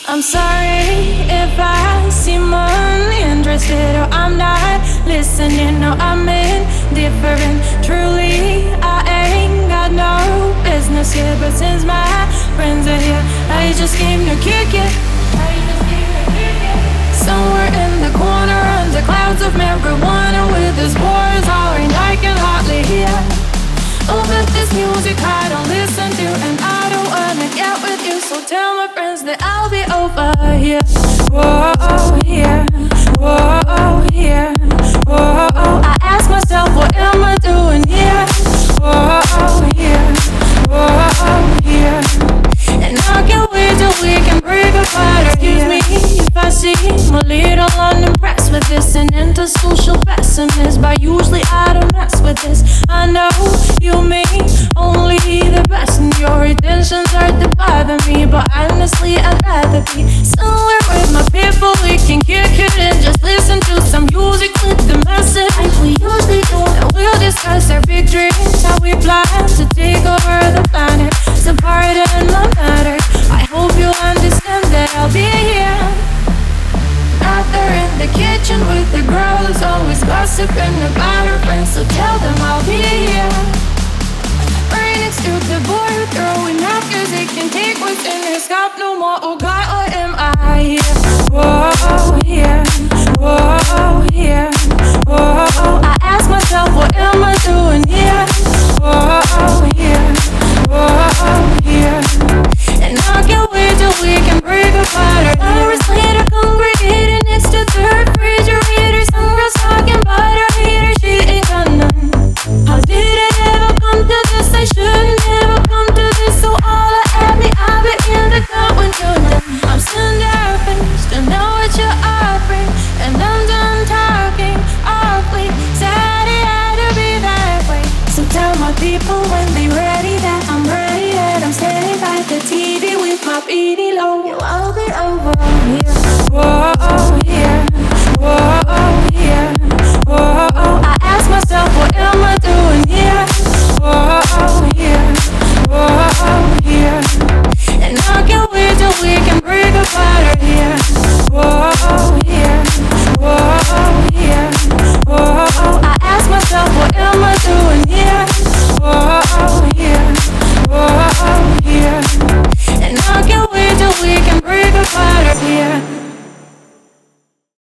I'm sorry if I seem uninterested or I'm not listening. No, I'm indifferent. Truly, I ain't got no business here. But since my friends are here, I just came to kick it. Somewhere in the corner, under clouds of marijuana, with his boys hollering, I can hardly hear. Oh, but this music I don't listen to, and I don't wanna get with you. So tell my friends that I'll be over here. Whoa, here. Whoa, here. Whoa, I ask myself, what am I doing here? Whoa, here. Whoa, here. And I can't wait till we can break apart. Excuse me if I seem a little unimpressed with this, an antisocial pessimist, but usually I don't mess with this. I know you mean only the best, and your intentions are to bother me, but honestly I'd rather be somewhere with my people. We can kick it and just listen to some music with the message like we usually do, and we'll discuss our big dreams, how we plan to take over the planet. It's a part in my matter. I hope you understand that I'll be here. Out there in the kitchen with the girls, always gossiping about her friends, so tell them I'll be here. Right next to the boy who throwing up cause he can take what's in his cup no more. Oh God, what am I here? Whoa, here. Whoa, here. Whoa, I ask myself, what am I doing here? Whoa, here. Whoa, here. And I can't wait till we can break apart. Hours later, congregating next to the refrigerator. Some girls talking about her hater, she ain't got none. How did it ever come to this? I shouldn't ever come to this. So all I at me, I'll be in the car when you're done. I'm still there, finished to know what you're offering, and I'm done talking awfully. Said it had to be that way. So tell my people when they ready that I'm ready, that I'm standing by the TV with my beady low. I'll be over here. Whoa.